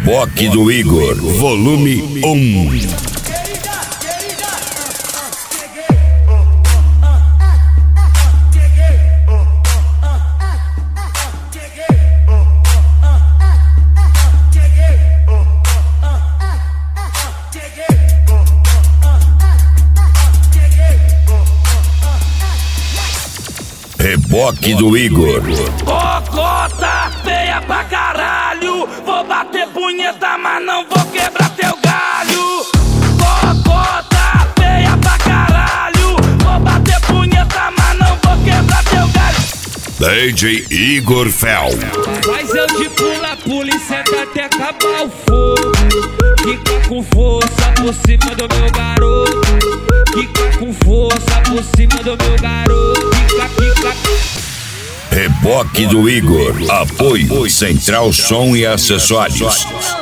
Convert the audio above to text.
Reboque do Igor, volume 1. Reboque do Igor. Cocota feia pra caralho. Vou bater punheta, mas não vou quebrar teu galho. Cocota feia pra caralho. Vou bater punheta, mas não vou quebrar teu galho. DJ Igor Fel. Faz eu de pula e senta até acabar o fogo. Fica com força por cima do meu garoto. Fica com força por cima do meu garoto. Fica. Reboque do Igor. Apoio Central Som e Acessórios.